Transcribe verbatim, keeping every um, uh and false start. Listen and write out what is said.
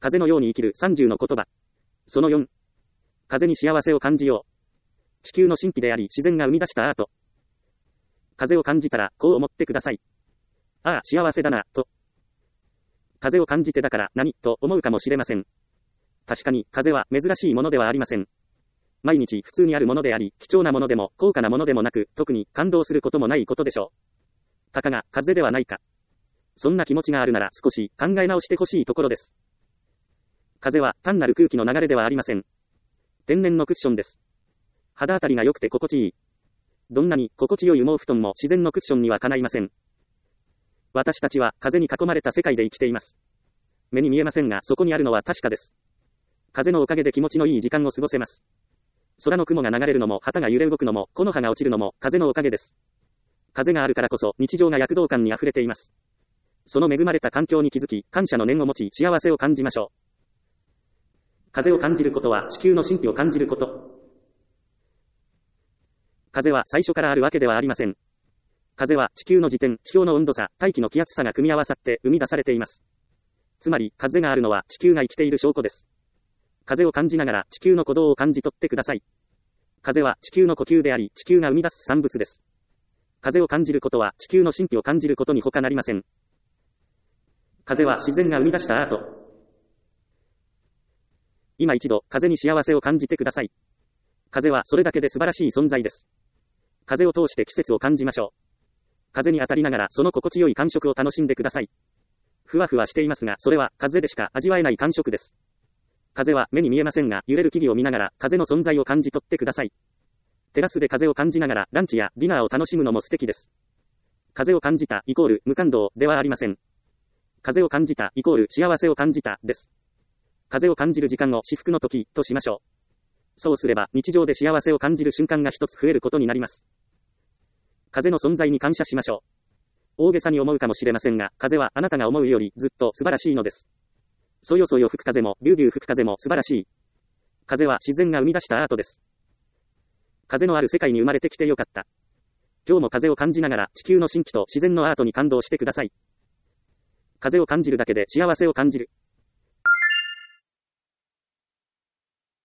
風のように生きるさんじゅうの言葉。そのよん。風に幸せを感じよう。地球の神秘であり自然が生み出したアート。風を感じたらこう思ってください。ああ、幸せだな、と。風を感じてだから何、と思うかもしれません。確かに風は珍しいものではありません。毎日普通にあるものであり、貴重なものでも高価なものでもなく、特に感動することもないことでしょう。たかが風ではないか。そんな気持ちがあるなら少し考え直してほしいところです。風は単なる空気の流れではありません。天然のクッションです。肌当たりが良くて心地いい。どんなに心地よい羽毛布団も自然のクッションにはかないません。私たちは風に囲まれた世界で生きています。目に見えませんが、そこにあるのは確かです。風のおかげで気持ちのいい時間を過ごせます。空の雲が流れるのも、旗が揺れ動くのも、木の葉が落ちるのも、風のおかげです。風があるからこそ、日常が躍動感に溢れています。その恵まれた環境に気づき、感謝の念を持ち、幸せを感じましょう。風を感じることは、地球の神秘を感じること。風は最初からあるわけではありません。風は地球の自転、地表の温度差、大気の気圧差が組み合わさって生み出されています。つまり、風があるのは地球が生きている証拠です。風を感じながら地球の鼓動を感じ取ってください。風は地球の呼吸であり、地球が生み出す産物です。風を感じることは地球の神秘を感じることに他なりません。風は自然が生み出したアート。今一度、風に幸せを感じてください。風はそれだけで素晴らしい存在です。風を通して季節を感じましょう。風に当たりながらその心地よい感触を楽しんでください。ふわふわしていますが、それは風でしか味わえない感触です。風は目に見えませんが、揺れる木々を見ながら風の存在を感じ取ってください。テラスで風を感じながらランチやディナーを楽しむのも素敵です。風を感じたイコール無感動ではありません。風を感じたイコール幸せを感じたです。風を感じる時間を至福の時としましょう。そうすれば日常で幸せを感じる瞬間が一つ増えることになります。風の存在に感謝しましょう。大げさに思うかもしれませんが、風はあなたが思うよりずっと素晴らしいのです。そよそよ吹く風もビュービュー吹く風も素晴らしい。風は自然が生み出したアートです。風のある世界に生まれてきてよかった。今日も風を感じながら地球の神秘と自然のアートに感動してください。風を感じるだけで幸せを感じる。